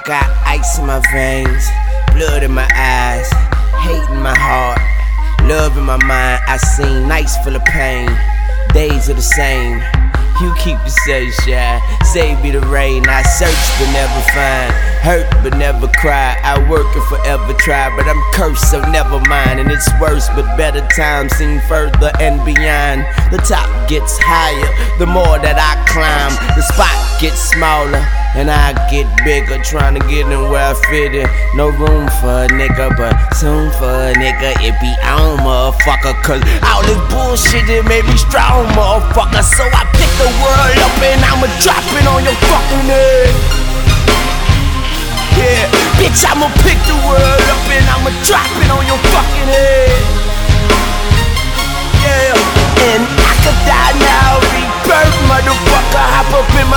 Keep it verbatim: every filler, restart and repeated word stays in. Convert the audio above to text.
got ice in my veins, blood in my eyes, hate in my heart, love in my mind. I seen nights full of pain, days are the same. You keep the sunshine, save me the rain. I search but never find, hurt but never cry. I work and forever try, but I'm cursed, so never mind. And it's worse, but better times seem further and beyond. The top gets higher, the more that I climb. The spot gets smaller, and I get bigger, trying to get in where I fit in. No room for a nigga, but soon for a nigga it be on, motherfucker. Cause all this bullshit, it made me strong, motherfucker. So I pick the world up and I'ma drop it on your fucking head. Yeah, bitch, I'ma pick the world up and I'ma drop it on your fucking head. Yeah, and I could die now, rebirth, motherfucker. Hop up in my